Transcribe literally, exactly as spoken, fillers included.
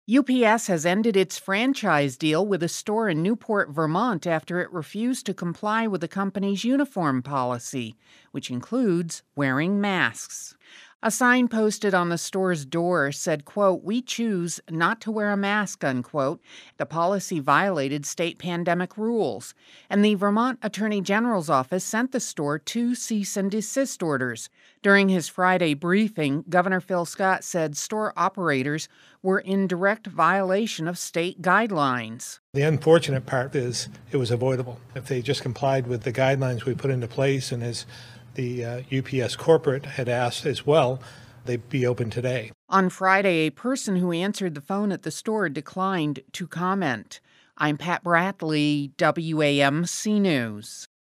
U P S has ended its franchise deal with a store in Newport, Vermont after it refused to comply with the company's uniform policy, which includes wearing masks. A sign posted on the store's door said, quote, "We choose not to wear a mask," unquote. The policy violated state pandemic rules, and the Vermont Attorney General's office sent the store two cease and desist orders. During his Friday briefing, Governor Phil Scott said store operators were in direct violation of state guidelines. The unfortunate part is it was avoidable. If they just complied with the guidelines we put into place, and as the uh, U P S corporate had asked as well, they'd be open today. On Friday, a person who answered the phone at the store declined to comment. I'm Pat Bradley, W A M C News.